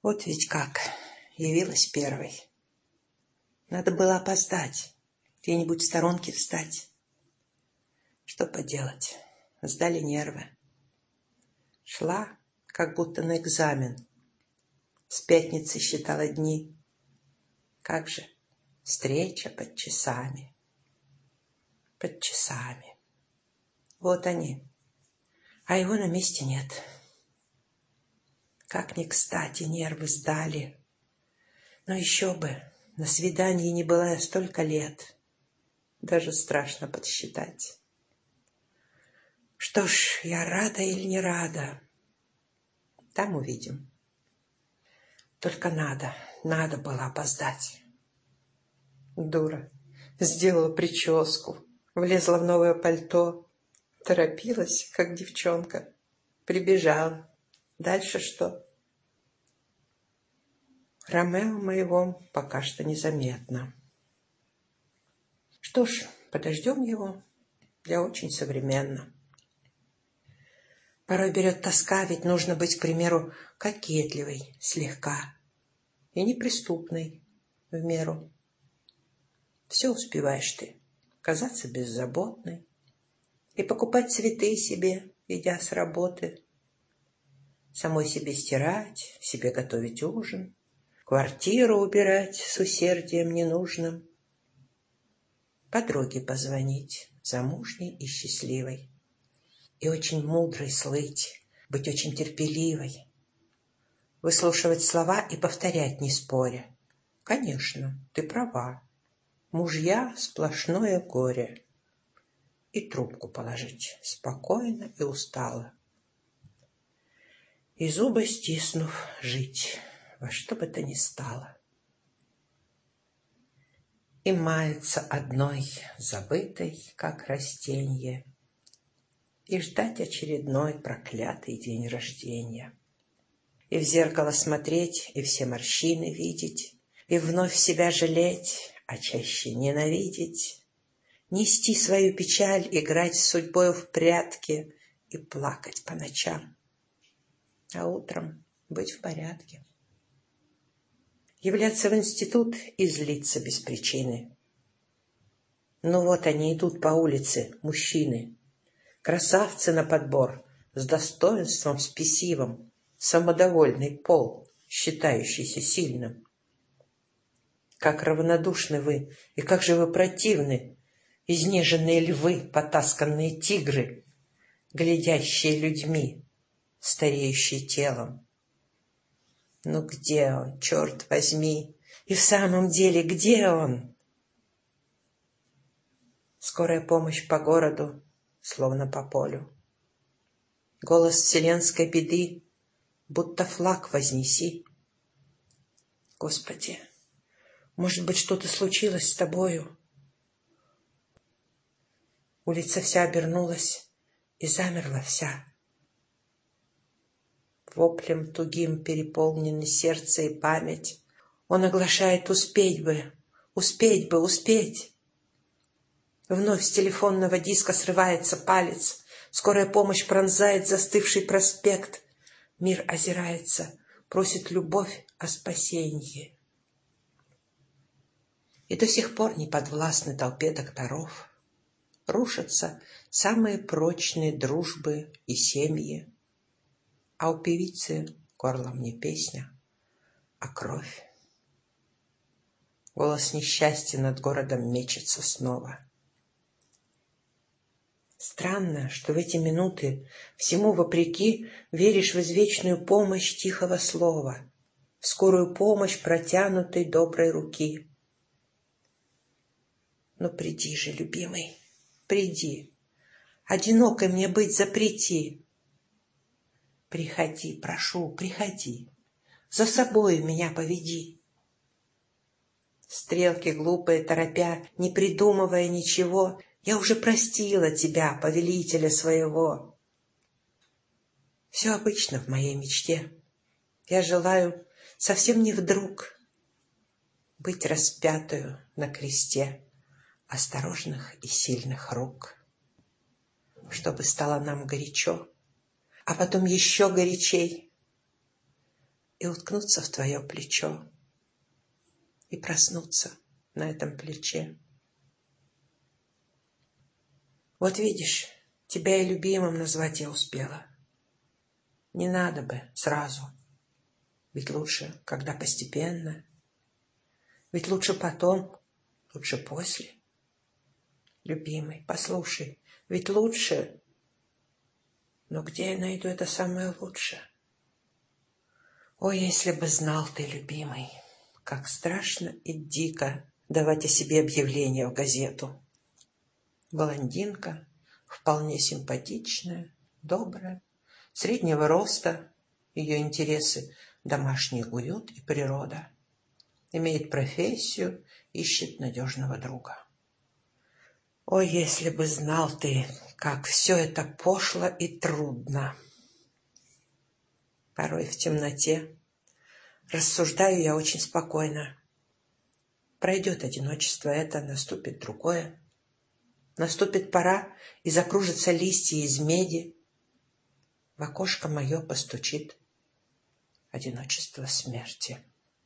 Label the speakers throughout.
Speaker 1: Вот ведь как явилась первой. Надо было опоздать, где-нибудь в сторонке встать. Что поделать, сдали нервы. Шла, как будто на экзамен. С пятницы считала дни. Как же, встреча под часами. Под часами. Вот они, а его на месте нет. Как ни кстати нервы сдали. Но еще бы, на свидании не была я столько лет. Даже страшно подсчитать. Что ж, я рада или не рада? Там увидим. Только надо было опоздать. Дура. Сделала прическу, влезла в новое пальто, торопилась, как девчонка. Прибежала. Дальше что? Ромео моего пока что незаметно. Что ж, подождем его. Я очень современна. Порой берет тоска, ведь нужно быть, к примеру, кокетливой слегка и неприступной в меру. Все успеваешь ты, казаться беззаботной и покупать цветы себе, идя с работы, самой себе стирать, себе готовить ужин, квартиру убирать с усердием ненужным, подруге позвонить, замужней и счастливой, и очень мудрой слыть, быть очень терпеливой, выслушивать слова и повторять не споря. Конечно, ты права. Мужья — сплошное горе. И трубку положить спокойно и устало. И зубы стиснув, жить во что бы то ни стало. И маяться одной, забытой, как растенье, и ждать очередной проклятый день рождения. И в зеркало смотреть, и все морщины видеть, и вновь себя жалеть, а чаще ненавидеть, нести свою печаль, играть с судьбою в прятки и плакать по ночам, а утром быть в порядке. Являться в институт и злиться без причины. Ну вот они идут по улице, мужчины, красавцы на подбор, с достоинством спесивым, самодовольный пол, считающийся сильным. Как равнодушны вы, и как же вы противны, изнеженные львы, потасканные тигры, глядящие людьми, стареющие телом. Ну где он, черт возьми? И в самом деле, где он? Скорая помощь по городу, словно по полю. Голос вселенской беды, будто флаг вознеси. Господи, может быть, что-то случилось с тобою? Улица вся обернулась и замерла вся. Воплем тугим переполнены сердце и память. Он оглашает успеть бы, успеть бы, успеть. Вновь с телефонного диска срывается палец. Скорая помощь пронзает застывший проспект. Мир озирается, просит любовь о спасении. И до сих пор не подвластны толпе докторов. Рушатся самые прочные дружбы и семьи. А у певицы горлом не песня, а кровь. Голос несчастья над городом мечется снова. Странно, что в эти минуты, всему вопреки, веришь в извечную помощь тихого слова, в скорую помощь протянутой доброй руки. Ну приди же, любимый, приди, одинокой мне быть запрети. Приходи, прошу, приходи, за собою меня поведи. Стрелки глупые торопя, не придумывая ничего, я уже простила тебя, повелителя своего. Все обычно в моей мечте. Я желаю совсем не вдруг быть распятую на кресте осторожных и сильных рук, чтобы стало нам горячо, а потом еще горячей. и уткнуться в твое плечо, и проснуться на этом плече. Вот видишь, тебя и любимым назвать я успела. Не надо бы сразу, ведь лучше, когда постепенно, ведь лучше потом, лучше после. Любимый, послушай, ведь лучше, но где я найду это самое лучшее? Ой, если бы знал ты, любимый, как страшно и дико давать о себе объявление в газету. Блондинка, вполне симпатичная, добрая, среднего роста, ее интересы – домашний уют и природа. Имеет профессию, ищет надежного друга. Ой, если бы знал ты, как все это пошло и трудно. Порой в темноте рассуждаю я очень спокойно. Пройдет одиночество это, наступит другое. Наступит пора, и закружатся листья из меди. В окошко мое постучит одиночество смерти.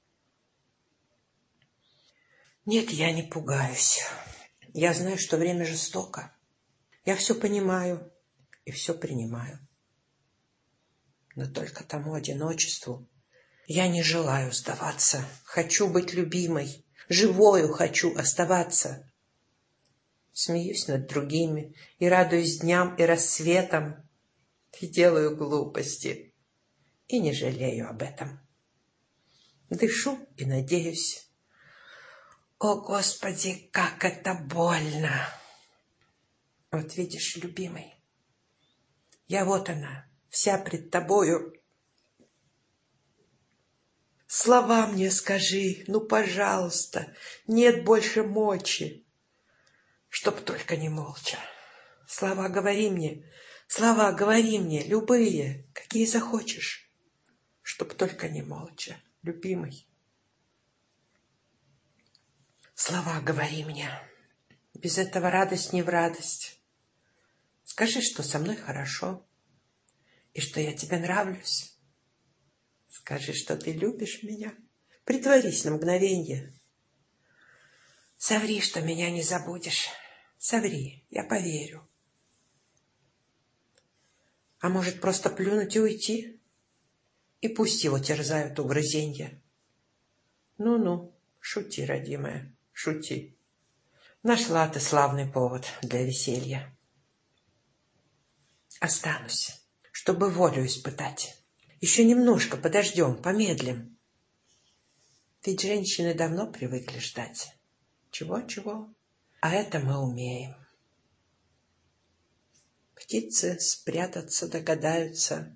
Speaker 1: Нет, я не пугаюсь. Я знаю, что время жестоко. Я все понимаю и все принимаю. Но только тому одиночеству я не желаю сдаваться. Хочу быть любимой, живою хочу оставаться. Смеюсь над другими и радуюсь дням и рассветам. И делаю глупости, и не жалею об этом. Дышу и надеюсь. О, Господи, как это больно! Вот видишь, любимый, я вот она, вся пред тобою. Слова мне скажи, ну, пожалуйста, нет больше мочи, чтоб только не молча. Слова говори мне, любые, какие захочешь, чтоб только не молча, любимый. Слова говори мне, без этого радость не в радость. Скажи, что со мной хорошо, и что я тебе нравлюсь. Скажи, что ты любишь меня. Притворись на мгновенье. Соври, что меня не забудешь. Соври, я поверю. А может, просто плюнуть и уйти? И пусть его терзают угрызенья. Ну-ну, шути, родимая, шути. Нашла ты славный повод для веселья. Останусь, чтобы волю испытать. Еще немножко подождем, помедлим. Ведь женщины давно привыкли ждать. Чего-чего, а это мы умеем. Птицы спрятаться догадаются.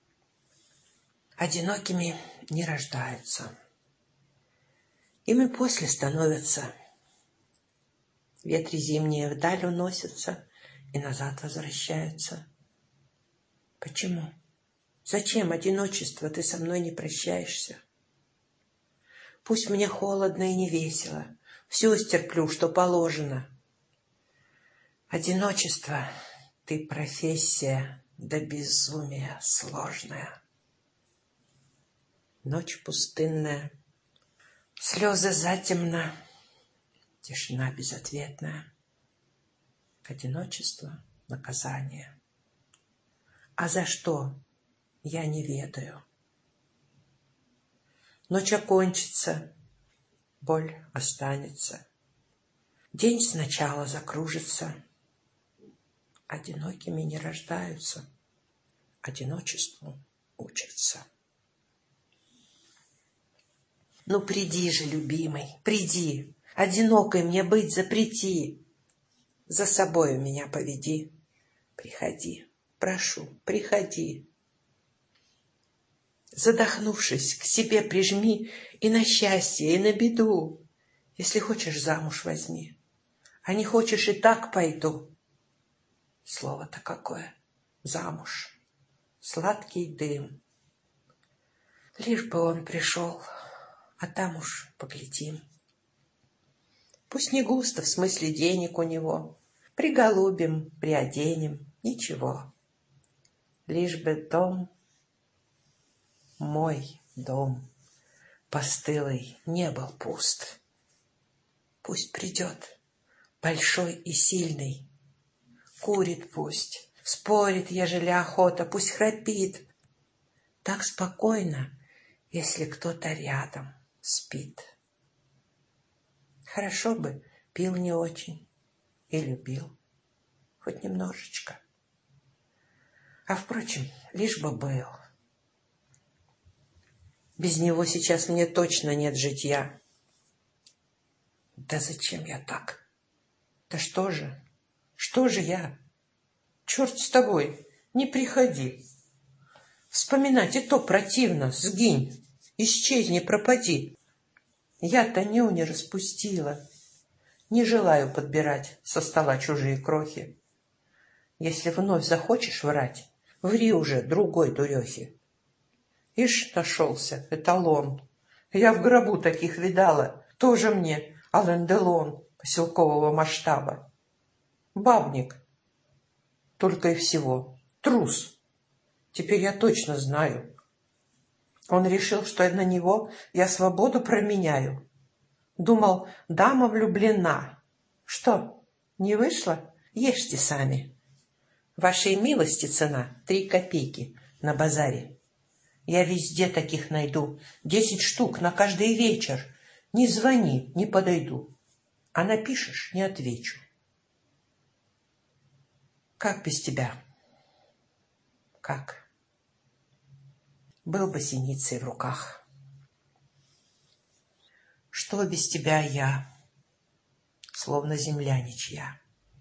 Speaker 1: Одинокими не рождаются. Ими после становятся. Ветри зимние вдаль уносятся и назад возвращаются. Почему? Зачем одиночество ты со мной не прощаешься? Пусть мне холодно и невесело, все стерплю, что положено. Одиночество — ты профессия до безумия сложная. Ночь пустынная, слезы затемно, тишина безответная. Одиночество — наказание. А за что? Я не ведаю. Ночь окончится, боль останется. День сначала закружится. Одинокими не рождаются, одиночеству учатся. Ну, приди же, любимый, приди. Одинокой мне быть запрети. За собою меня поведи. Приходи, прошу, приходи. Задохнувшись, к себе прижми и на счастье, и на беду. Если хочешь, замуж возьми, а не хочешь, и так пойду. Слово-то какое, замуж, сладкий дым. Лишь бы он пришел, а там уж поглядим. Пусть не густо в смысле денег у него, приголубим, приоденем, ничего. Лишь бы дом мой Дом постылый не был пуст. Пусть придет, большой и сильный. Курит пусть, спорит, ежели охота, пусть храпит. Так спокойно, если кто-то рядом спит. Хорошо бы пил не очень и любил, хоть немножечко. А впрочем, лишь бы был. Без него сейчас мне точно нет житья. Да зачем я так? Да что же? Что же я? Черт с тобой, не приходи. Вспоминать и то противно, сгинь, исчезни, пропади. Я-то нюни распустила, не желаю подбирать со стола чужие крохи. Если вновь захочешь врать, ври уже другой дурехи. Ишь, нашелся эталон. Я в гробу таких видала, тоже мне Ален Делон поселкового масштаба. Бабник, только и всего, трус. Теперь я точно знаю. Он решил, что на него я свободу променяю. Думал, дама влюблена. Что, не вышло? Ешьте сами. Вашей милости цена 3 копейки на базаре. Я везде таких найду, 10 штук на каждый вечер. Не звони, не подойду. А напишешь, не отвечу. Как без тебя? Как? Был бы синицей в руках. Что без тебя я, словно земля ничья.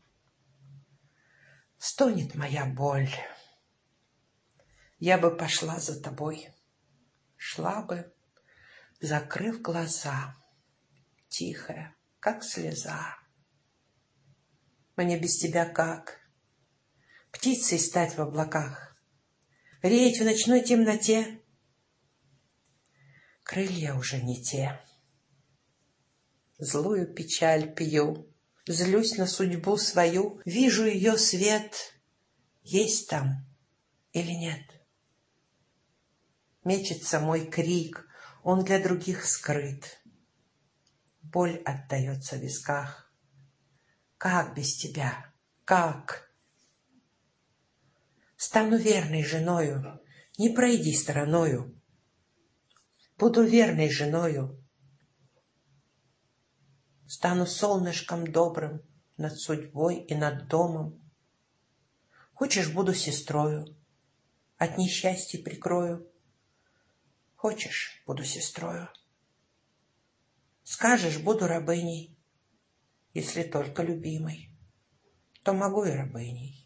Speaker 1: Стонет моя боль. Я бы пошла за тобой, шла бы, закрыв глаза, тихая, как слеза. Мне без тебя как? Птицей стать в облаках, реять в ночной темноте. Крылья уже не те. Злую печаль пью, злюсь на судьбу свою, вижу ее свет, есть там или нет. Мечется мой крик, он для других скрыт. Боль отдается в висках. Как без тебя? Как? Стану верной женою, не пройди стороною. Буду верной женою. Стану солнышком добрым над судьбой и над домом. Хочешь, буду сестрою, от несчастья прикрою. Хочешь, буду сестрою. Скажешь, буду рабыней. Если только любимой, то могу и рабыней.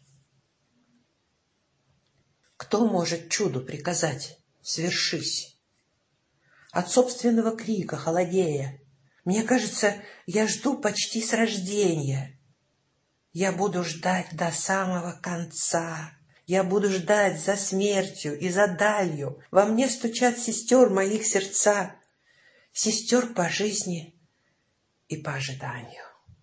Speaker 1: Кто может чуду приказать? Свершись. От собственного крика холодея, мне кажется, я жду почти с рождения. Я буду ждать до самого конца. Я буду ждать за смертью и за далью. Во мне стучат сестер моих сердца. Сестер по жизни и по ожиданию.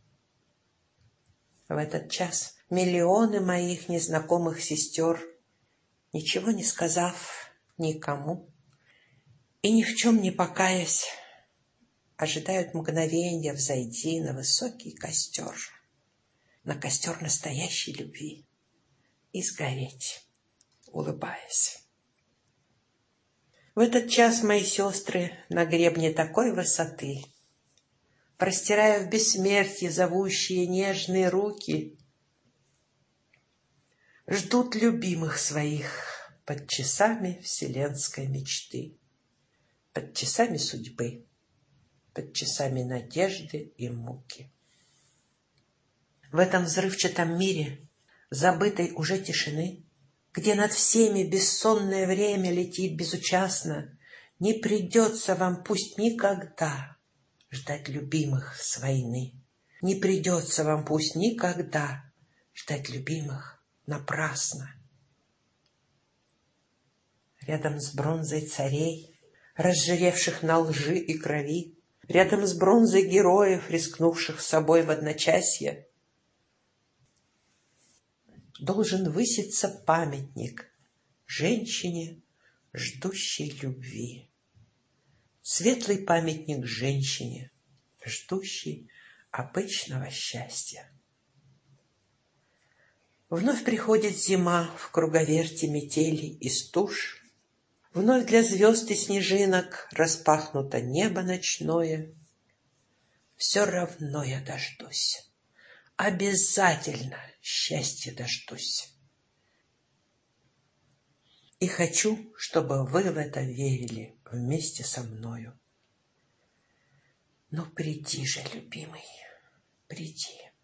Speaker 1: В этот час миллионы моих незнакомых сестер, ничего не сказав никому и ни в чем не покаясь, ожидают мгновенья взойти на высокий костер, на костер настоящей любви и сгореть, улыбаясь. В этот час мои сестры на гребне такой высоты, простирая в бессмертие зовущие нежные руки, ждут любимых своих под часами вселенской мечты, под часами судьбы, под часами надежды и муки. В этом взрывчатом мире, забытой уже тишины, где над всеми бессонное время летит безучастно, не придется вам пусть никогда ждать любимых с войны. Не придется вам пусть никогда ждать любимых напрасно. Рядом с бронзой царей, разжиревших на лжи и крови, рядом с бронзой героев, рискнувших собой в одночасье, должен выситься памятник женщине, ждущей любви. Светлый памятник женщине, ждущей обычного счастья. Вновь приходит зима в круговерти метели и стуж. Вновь для звезд и снежинок распахнуто небо ночное. Все равно я дождусь, обязательно счастья дождусь. И хочу, чтобы вы в это верили вместе со мною. Ну, приди же, любимый, приди.